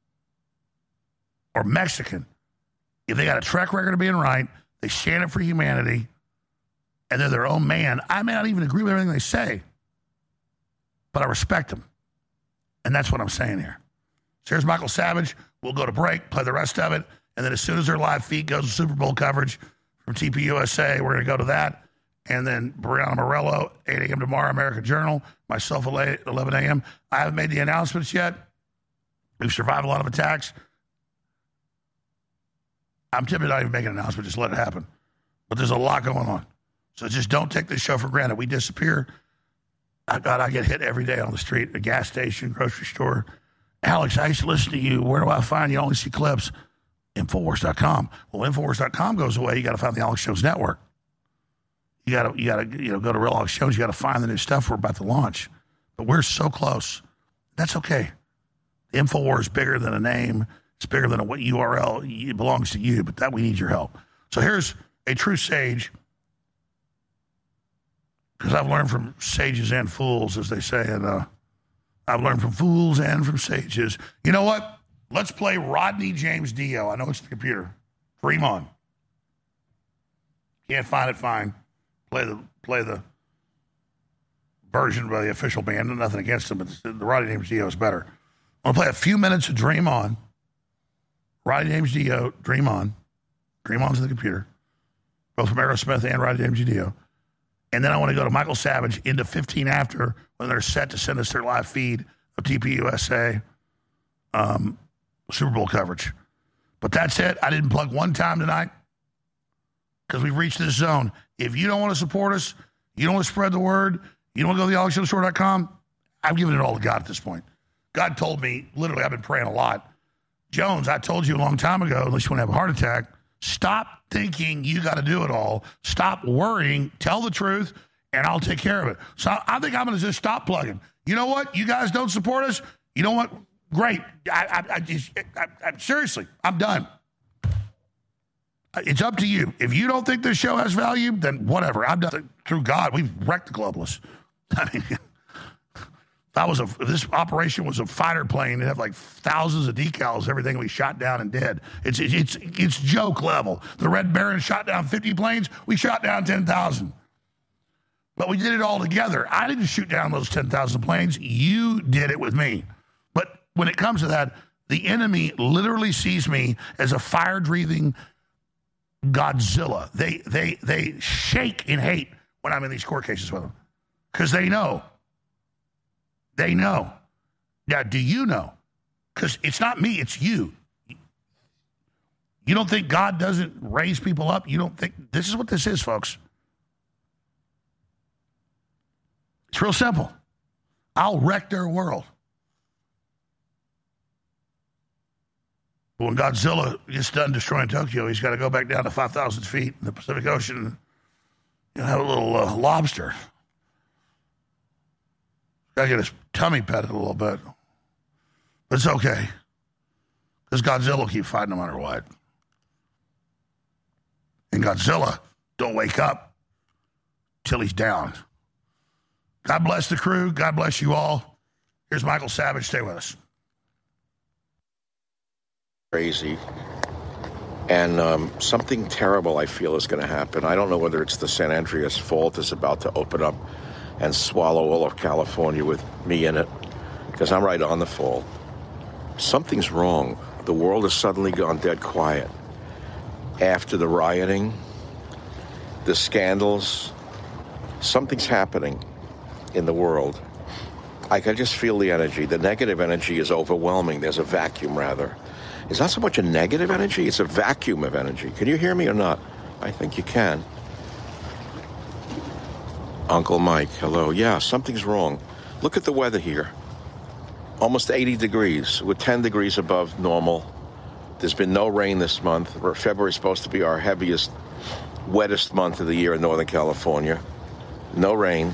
or Mexican. If they got a track record of being right, they stand up for humanity, and they're their own man. I may not even agree with everything they say, but I respect them. And that's what I'm saying here. So here's Michael Savage. We'll go to break, play the rest of it, and then as soon as their live feed goes to Super Bowl coverage from T P U S A, we're going to go to that. And then Brianna Morello, eight a.m. tomorrow, American Journal. Myself, eleven a.m. I haven't made the announcements yet. We've survived a lot of attacks. I'm tempted not even make an announcement, just let it happen. But there's a lot going on. So just don't take this show for granted. We disappear. I, God, I get hit every day on the street, a gas station, grocery store. Alex, I used to listen to you. Where do I find you? I only see clips. Infowars dot com. Well, Infowars dot com goes away. You got to find the Alex Jones Network. You got to, you got to, you know, go to Real Alex Jones. You got to find the new stuff we're about to launch. But we're so close. That's okay. The Infowars is bigger than a name. It's bigger than a what U R L. It belongs to you. But that we need your help. So here's a true sage. Because I've learned from sages and fools, as they say, and uh, I've learned from fools and from sages. You know what? Let's play Rodney James Dio. I know it's the computer. Dream on. Can't find it, fine. Play the play the version by the official band. Nothing against them, but the Rodney James Dio is better. I'm going to play a few minutes of Dream On. Rodney James Dio, Dream On. Dream On's the computer. Both from Aerosmith and Rodney James Dio. And then I want to go to Michael Savage into fifteen after when they're set to send us their live feed of T P U S A um, Super Bowl coverage. But that's it. I didn't plug one time tonight because we've reached this zone. If you don't want to support us, you don't want to spread the word, you don't want to go to the alex jones show dot com, I'm giving it all to God at this point. God told me, literally, I've been praying a lot. Jones, I told you a long time ago, unless you want to have a heart attack, stop thinking you got to do it all. Stop worrying. Tell the truth, and I'll take care of it. So I think I'm going to just stop plugging. You know what? You guys don't support us. You know what? Great. I, I, I just, I, I, seriously, I'm done. It's up to you. If you don't think this show has value, then whatever. I'm done. Through God, we've wrecked the globalists. I mean, if, I was a, if this operation was a fighter plane, it'd have like thousands of decals, everything we shot down and did. It's, it's, it's joke level. The Red Baron shot down fifty planes. We shot down ten thousand. But we did it all together. I didn't shoot down those ten thousand planes. You did it with me. But when it comes to that, the enemy literally sees me as a fire-breathing Godzilla. They they they shake in hate when I'm in these court cases with them because they know. They know. Now, do you know? Because it's not me, it's you. You don't think God doesn't raise people up? You don't think this is what this is, folks? It's real simple. I'll wreck their world. When Godzilla gets done destroying Tokyo, he's got to go back down to five thousand feet in the Pacific Ocean and you know, have a little uh, lobster. Got to get his tummy petted a little bit. But it's okay. Because Godzilla will keep fighting no matter what. And Godzilla don't wake up till he's down. God bless the crew. God bless you all. Here's Michael Savage. Stay with us. Crazy. And um, something terrible, I feel, is going to happen. I don't know whether it's the San Andreas Fault is about to open up and swallow all of California with me in it, because I'm right on the fault. Something's wrong. The world has suddenly gone dead quiet. After the rioting, the scandals, something's happening in the world. I can just feel the energy. The negative energy is overwhelming. There's a vacuum, rather. It's not so much a negative energy, it's a vacuum of energy. Can you hear me or not? I think you can. Uncle Mike, hello. Yeah, something's wrong. Look at the weather here. Almost eighty degrees. We're ten degrees above normal. There's been no rain this month. February is supposed to be our heaviest, wettest month of the year in Northern California. No rain.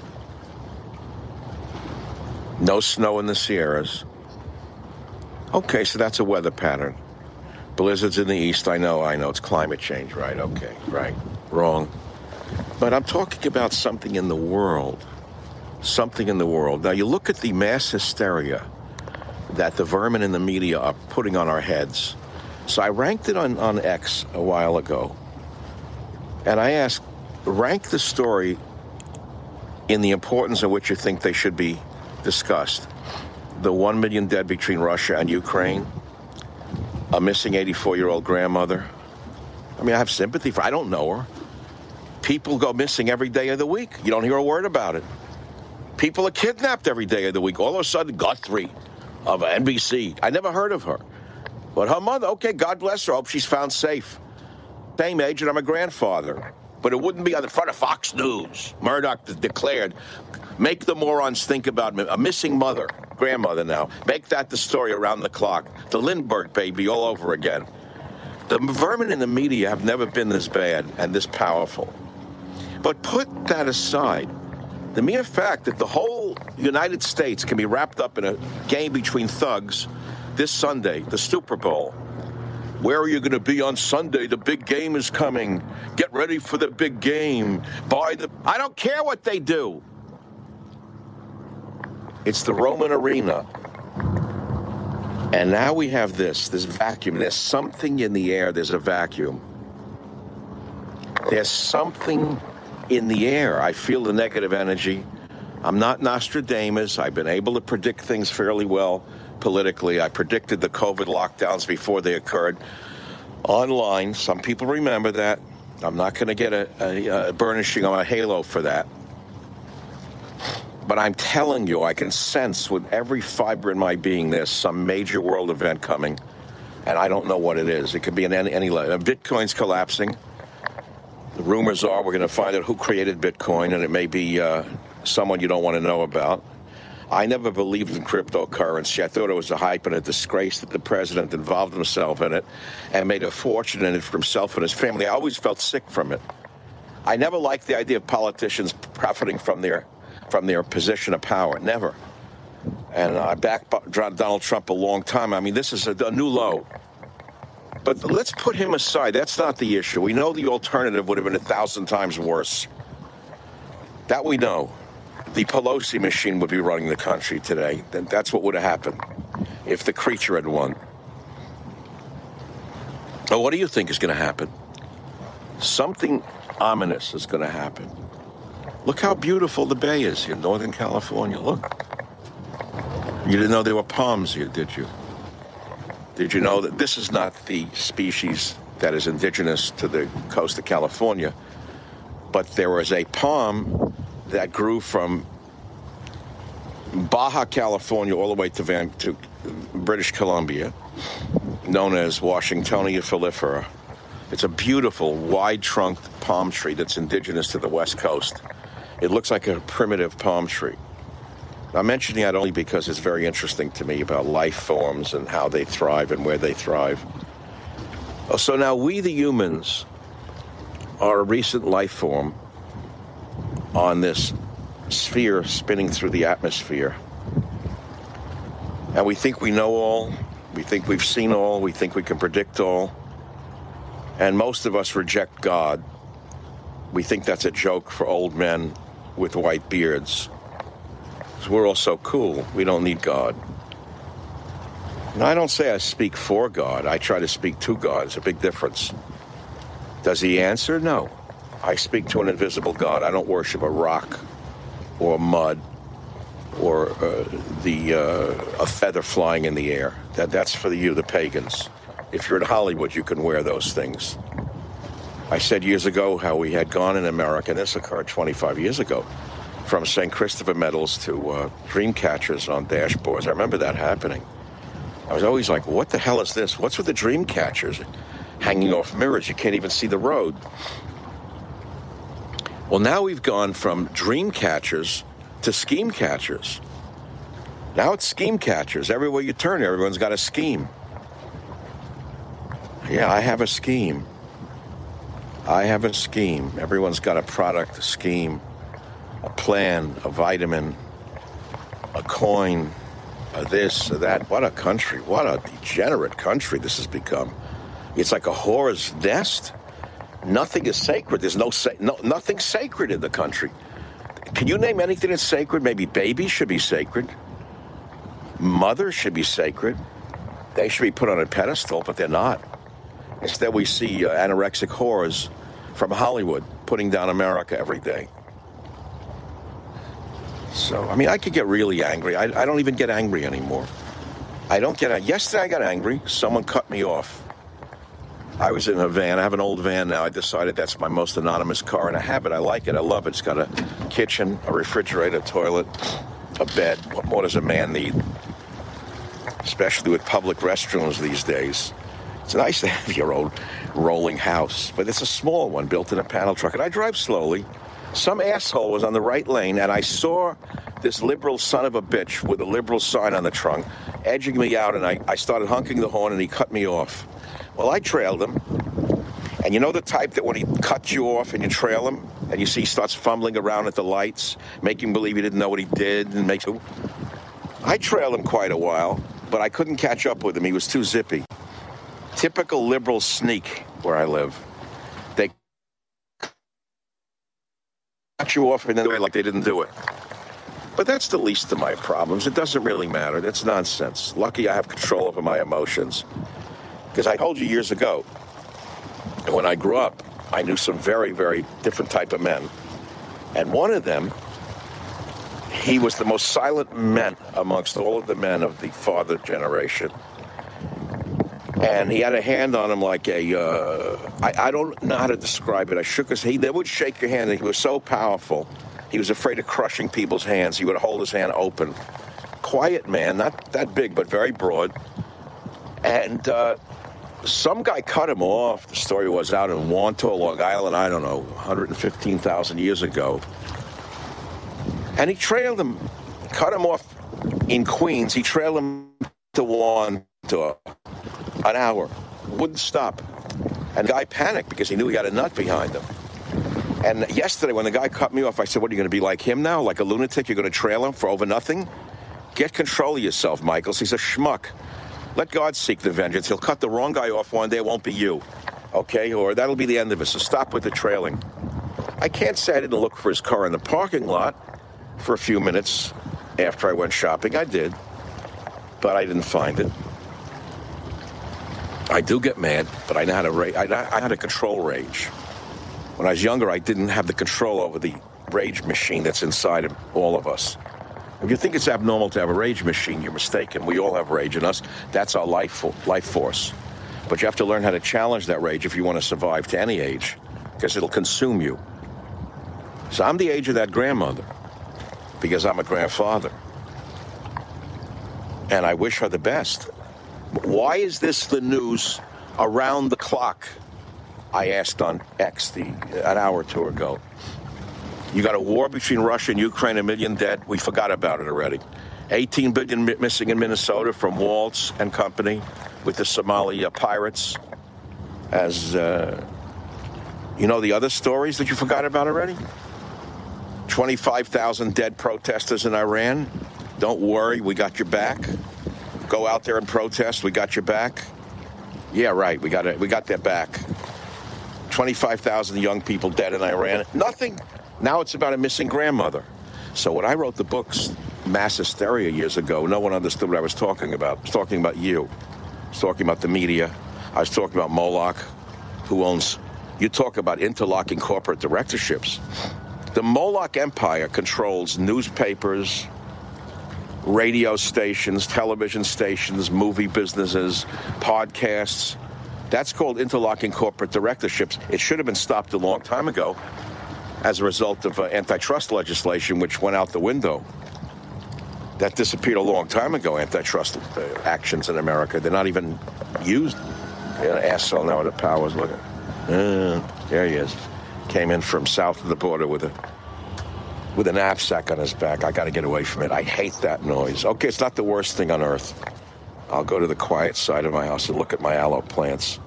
No snow in the Sierras. Okay, so that's a weather pattern. Blizzards in the east, I know, I know. It's climate change, right? Okay, right. Wrong. But I'm talking about something in the world. Something in the world. Now, you look at the mass hysteria that the vermin in the media are putting on our heads. So I ranked it on, on X a while ago. And I asked, rank the story in the importance of which you think they should be discussed. The one million dead between Russia and Ukraine. A missing eighty-four-year-old grandmother. I mean, I have sympathy for her. I don't know her. People go missing every day of the week. You don't hear a word about it. People are kidnapped every day of the week. All of a sudden, Guthrie of N B C. I never heard of her. But her mother, okay, God bless her. I hope she's found safe. Same age, and I'm a grandfather. But it wouldn't be on the front of Fox News. Murdoch declared, make the morons think about a missing mother, grandmother now. Make that the story around the clock. The Lindbergh baby all over again. The vermin in the media have never been this bad and this powerful. But put that aside. The mere fact that the whole United States can be wrapped up in a game between thugs this Sunday, the Super Bowl. Where are you going to be on Sunday? The big game is coming. Get ready for the big game. Buy the... I don't care what they do. It's the Roman arena. And now we have this, this vacuum. There's something in the air. There's a vacuum. There's something in the air. I feel the negative energy. I'm not Nostradamus. I've been able to predict things fairly well. Politically, I predicted the COVID lockdowns before they occurred online. Some people remember that. I'm not going to get a, a, a burnishing on a halo for that. But I'm telling you, I can sense with every fiber in my being there's some major world event coming, and I don't know what it is. It could be in any, any level. Bitcoin's collapsing. The rumors are we're going to find out who created Bitcoin, and it may be uh, someone you don't want to know about. I never believed in cryptocurrency. I thought it was a hype and a disgrace that the president involved himself in it and made a fortune in it for himself and his family. I always felt sick from it. I never liked the idea of politicians profiting from their from their position of power. Never. And I backed Donald Trump a long time. I mean, this is a, a new low. But let's put him aside. That's not the issue. We know the alternative would have been a thousand times worse. That we know. The Pelosi machine would be running the country today. That's what would have happened if the creature had won. Now, what do you think is going to happen? Something ominous is going to happen. Look how beautiful the bay is in Northern California. Look. You didn't know there were palms here, did you? Did you know that this is not the species that is indigenous to the coast of California, but there was a palm that grew from Baja California all the way to, Van, to British Columbia, known as Washingtonia foliifera. It's a beautiful, wide-trunked palm tree that's indigenous to the West Coast. It looks like a primitive palm tree. I'm mentioning that only because it's very interesting to me about life forms and how they thrive and where they thrive. So now we, the humans, are a recent life form on this sphere spinning through the atmosphere. And we think we know all. We think we've seen all. We think we can predict all. And most of us reject God. We think that's a joke for old men with white beards. Because we're all so cool. We don't need God. And I don't say I speak for God. I try to speak to God. It's a big difference. Does he answer? No. I speak to an invisible God. I don't worship a rock or mud or uh, the uh, a feather flying in the air. That that's for you, the pagans. If you're in Hollywood, you can wear those things. I said years ago how we had gone in America, and this occurred twenty-five years ago, from Saint Christopher medals to uh, dream catchers on dashboards. I remember that happening. I was always like, what the hell is this? What's with the dream catchers hanging off mirrors? You can't even see the road. Well, now we've gone from dream catchers to scheme catchers. Now it's scheme catchers. Everywhere you turn, everyone's got a scheme. Yeah, I have a scheme. I have a scheme. Everyone's got a product, a scheme, a plan, a vitamin, a coin, a this, a that. What a country. What a degenerate country this has become. It's like a whore's nest. Nothing is sacred. There's no, sa- no nothing sacred in the country. Can you name anything that's sacred? Maybe babies should be sacred. Mothers should be sacred. They should be put on a pedestal, but they're not. Instead, we see uh, anorexic whores from Hollywood putting down America every day. So, I mean, I could get really angry. I, I don't even get angry anymore. I don't get... Yesterday, I got angry. Someone cut me off. I was in a van. I have an old van now. I decided that's my most anonymous car, and I have it. I like it. I love it. It's got a kitchen, a refrigerator, a toilet, a bed. What more does a man need? Especially with public restrooms these days. It's nice to have your own rolling house, but it's a small one built in a panel truck. And I drive slowly. Some asshole was on the right lane, and I saw this liberal son of a bitch with a liberal sign on the trunk edging me out, and I, I started honking the horn, and he cut me off. Well, I trailed him, and you know the type that when he cuts you off and you trail him, and you see he starts fumbling around at the lights, making believe he didn't know what he did, and makes. I trailed him quite a while, but I couldn't catch up with him. He was too zippy. Typical liberal sneak where I live. They cut you off and then do it like they didn't do it. But that's the least of my problems. It doesn't really matter. That's nonsense. Lucky I have control over my emotions. Because I told you years ago, when I grew up, I knew some very, very different type of men. And one of them, he was the most silent man amongst all of the men of the father generation. And he had a hand on him like a, uh, I, I don't know how to describe it. I shook his, he they would shake your hand, and he was so powerful. He was afraid of crushing people's hands. He would hold his hand open. Quiet man, not that big, but very broad. And uh, some guy cut him off. The story was out in Wantagh, Long Island, I don't know, one hundred fifteen thousand years ago. And he trailed him, cut him off in Queens. He trailed him to Wantagh. An hour. Wouldn't stop. And the guy panicked because he knew he had a nut behind him. And yesterday when the guy cut me off, I said, what, are you going to be like him now? Like a lunatic? You're going to trail him for over nothing? Get control of yourself, Michaels. He's a schmuck. Let God seek the vengeance. He'll cut the wrong guy off one day. It won't be you. Okay? Or that'll be the end of it. So stop with the trailing. I can't say I didn't look for his car in the parking lot for a few minutes after I went shopping. I did. But I didn't find it. I do get mad, but I know how to rage. I, I had a control rage. When I was younger, I didn't have the control over the rage machine that's inside of all of us. If you think it's abnormal to have a rage machine, you're mistaken. We all have rage in us. That's our life, fo- life force. But you have to learn how to challenge that rage if you want to survive to any age, because it'll consume you. So I'm the age of that grandmother, because I'm a grandfather. And I wish her the best. Why is this the news around the clock? I asked on X the, an hour or two ago. You got a war between Russia and Ukraine, a million dead. We forgot about it already. eighteen billion missing in Minnesota from Waltz and company with the Somali uh, pirates. As uh, you know, the other stories that you forgot about already? twenty-five thousand dead protesters in Iran. Don't worry, we got your back. Go out there and protest. We got your back. Yeah, right. We got it. We got their back. twenty-five thousand young people dead in Iran. Nothing. Now it's about a missing grandmother. So when I wrote the books, Mass Hysteria, years ago, no one understood what I was talking about. I was talking about you. I was talking about the media. I was talking about Moloch, who owns. You talk about interlocking corporate directorships. The Moloch Empire controls newspapers, radio stations, television stations, movie businesses, podcasts. That's called interlocking corporate directorships. It should have been stopped a long time ago as a result of uh, antitrust legislation, which went out the window. That disappeared a long time ago, antitrust uh, actions in America. They're not even used. Yeah, an asshole now with the powers. Look at uh, there he is. Came in from south of the border with a with a knapsack on his back. I got to get away from it. I hate that noise. Okay, it's not the worst thing on earth. I'll go to the quiet side of my house and look at my aloe plants.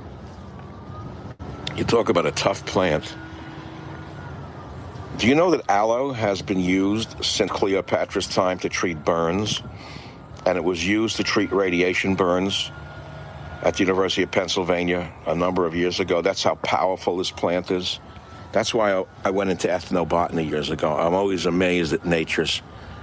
You talk about a tough plant. Do you know that aloe has been used since Cleopatra's time to treat burns? And it was used to treat radiation burns at the University of Pennsylvania a number of years ago. That's how powerful this plant is. That's why I went into ethnobotany years ago. I'm always amazed at nature's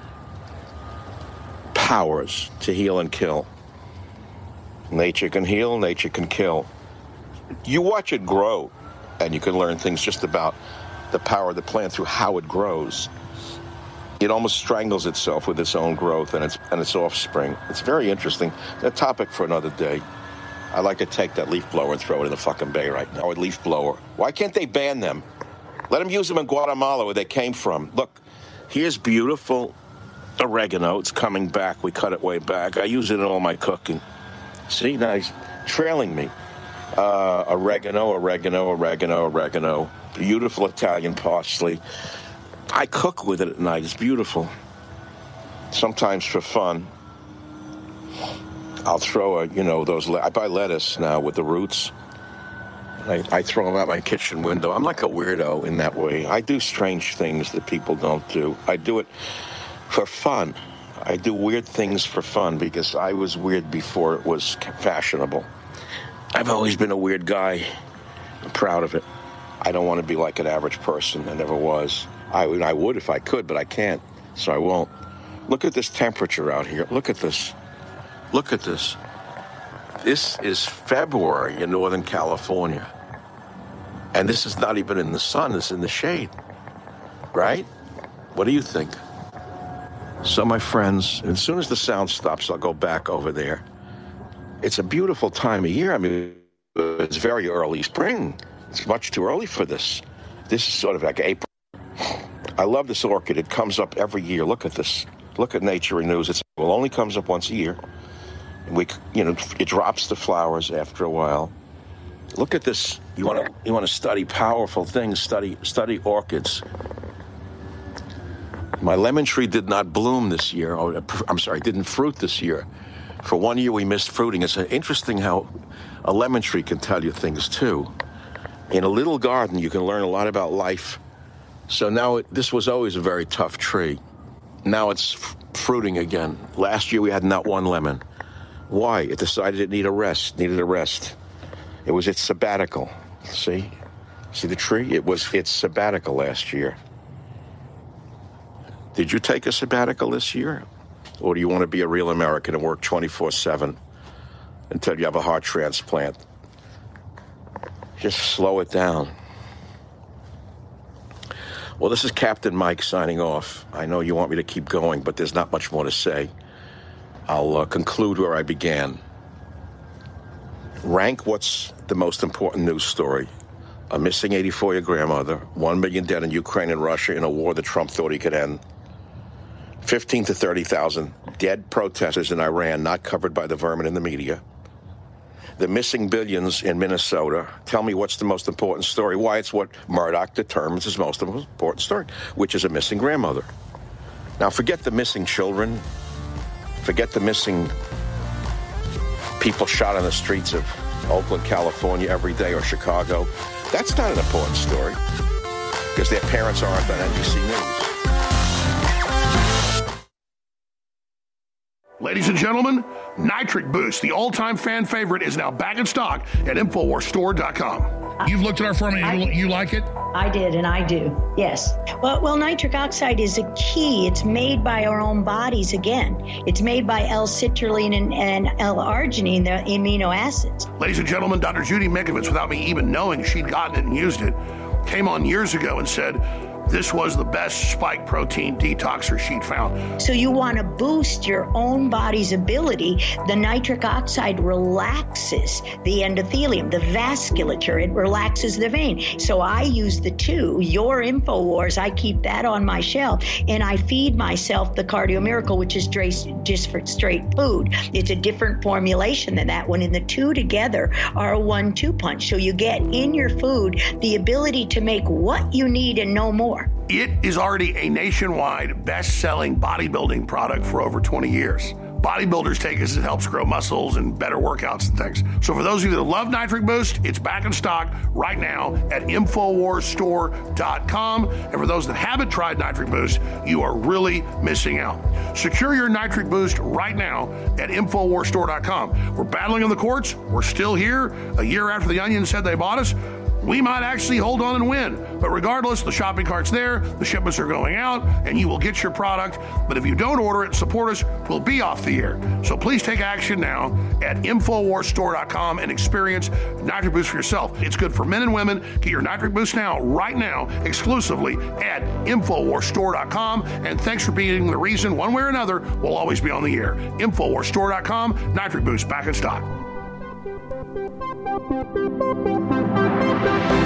powers to heal and kill. Nature can heal, nature can kill. You watch it grow, and you can learn things just about the power of the plant through how it grows. It almost strangles itself with its own growth and its and its offspring. It's very interesting. A topic for another day. I'd like to take that leaf blower and throw it in the fucking bay right now. A leaf blower. Why can't they ban them? Let them use them in Guatemala where they came from. Look, here's beautiful oregano. It's coming back. We cut it way back. I use it in all my cooking. See, nice. trailing me. Uh, oregano, oregano, oregano, oregano. Beautiful Italian parsley. I cook with it at night. It's beautiful. Sometimes for fun. I'll throw a, you know, those, I buy lettuce now with the roots. I, I throw them out my kitchen window. I'm like a weirdo in that way. I do strange things that people don't do. I do it for fun. I do weird things for fun because I was weird before it was fashionable. I've always been a weird guy. I'm proud of it. I don't want to be like an average person. I never was. I, I would if I could, but I can't, so I won't. Look at this temperature out here. Look at this. Look at this. This is February in Northern California. And this is not even in the sun. It's in the shade. Right? What do you think? So, my friends, as soon as the sound stops, I'll go back over there. It's a beautiful time of year. I mean, it's very early spring. It's much too early for this. This is sort of like April. I love this orchid. It comes up every year. Look at this. Look at Nature Renews. It only comes up once a year. We, you know, it drops the flowers after a while. Look at this. You want to, you want to study powerful things. Study, study orchids. My lemon tree did not bloom this year. Oh, I'm sorry, didn't fruit this year. For one year, we missed fruiting. It's interesting how a lemon tree can tell you things too. In a little garden, you can learn a lot about life. So now it, this was always a very tough tree. Now it's f- fruiting again. Last year, we had not one lemon. Why? It decided it needed a rest, needed a rest. It was its sabbatical. See? See the tree? It was its sabbatical last year. Did you take a sabbatical this year? Or do you want to be a real American and work twenty-four seven until you have a heart transplant? Just slow it down. Well, this is Captain Mike signing off. I know you want me to keep going, but there's not much more to say. I'll uh, conclude where I began. Rank what's the most important news story. A missing eighty-four-year grandmother, one million dead in Ukraine and Russia in a war that Trump thought he could end. fifteen to thirty thousand dead protesters in Iran not covered by the vermin in the media. The missing billions in Minnesota. Tell me what's the most important story. Why, it's what Murdoch determines is most important story, which is a missing grandmother. Now, forget the missing children. Forget the missing people shot on the streets of Oakland, California every day, or Chicago. That's not an important story because their parents aren't on N B C News. Ladies and gentlemen, Nitric Boost, the all-time fan favorite, is now back in stock at Infowars Store dot com. You've looked at our formula. You, you like it? I did, and I do. Yes. Well, well, nitric oxide is a key. It's made by our own bodies again. It's made by L-citrulline and, and L-arginine, the amino acids. Ladies and gentlemen, Doctor Judy Mikovits, without me even knowing she'd gotten it and used it, came on years ago and said this was the best spike protein detoxer she'd found. So you want to boost your own body's ability. The nitric oxide relaxes the endothelium, the vasculature. It relaxes the vein. So I use the two. Your InfoWars, I keep that on my shelf, and I feed myself the Cardio Miracle, which is just for straight food. It's a different formulation than that one, and the two together are a one two punch. So you get in your food the ability to make what you need and no more. It is already a nationwide best-selling bodybuilding product for over twenty years. Bodybuilders take it as it helps grow muscles and better workouts and things. So for those of you that love Nitric Boost, it's back in stock right now at Infowars Store dot com. And for those that haven't tried Nitric Boost, you are really missing out. Secure your Nitric Boost right now at Infowars Store dot com. We're battling in the courts. We're still here. A year after the Onion said they bought us, we might actually hold on and win. But regardless, the shopping cart's there, the shipments are going out, and you will get your product. But if you don't order it and support us, we'll be off the air. So please take action now at Infowars Store dot com and experience Nitric Boost for yourself. It's good for men and women. Get your Nitric Boost now, right now, exclusively at Infowars Store dot com. And thanks for being the reason, one way or another, we'll always be on the air. Infowars Store dot com, Nitric Boost back in stock. Thank you.